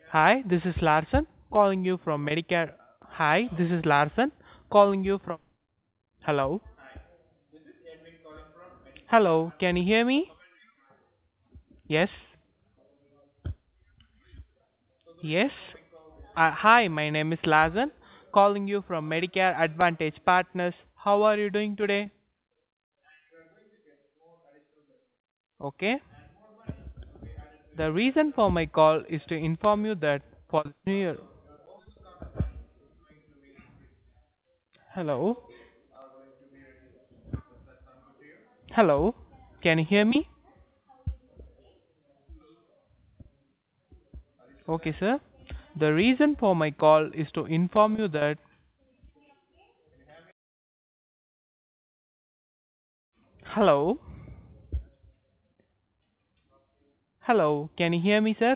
Hi, this is Larson calling you from Medicare. Hi, this is Larson calling you from. Hello? Hello, can you hear me? Yes? Yes? Hi, my name is Larson calling you from Medicare Advantage Partners. How are you doing today? Okay. The reason for my call is to inform you that for the new year. Hello? Hello? Can you hear me? Okay, sir. The reason for my call is to inform you that. Hello? Hello? Can you hear me, sir?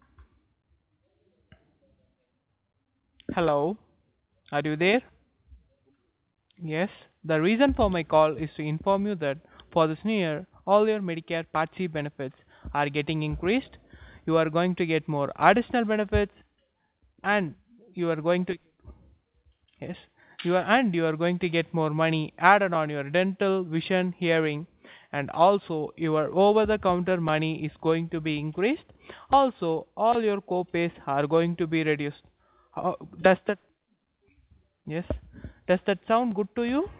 Hello? Are you there? Yes. The reason for my call is to inform you that for this new year, all your Medicare Part C benefits are getting increased. You are going to get more additional benefits, and you are going to yes, you are going to get more money added on your dental, vision, hearing, and also your over-the-counter money is going to be increased. Also, all your co-pays are going to be reduced. Does that yes? Does that sound good to you?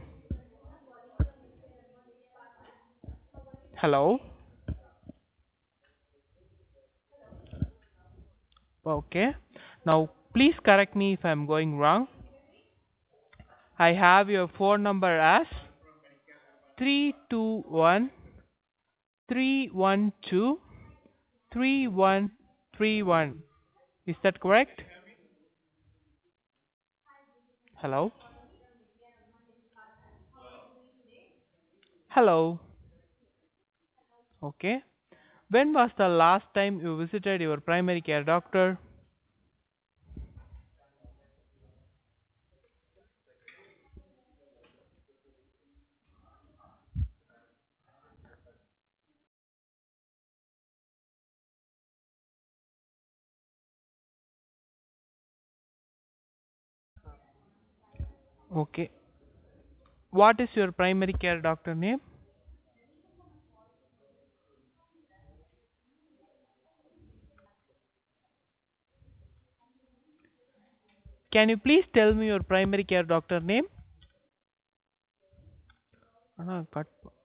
Hello. Okay. Now, please correct me if I'm going wrong. I have your phone number as 321 312 3131. Is that correct? Hello? Hello. Okay. When was the last time you visited your primary care doctor? Okay. What is your primary care doctor name? Can you please tell me your primary care doctor name? Cut.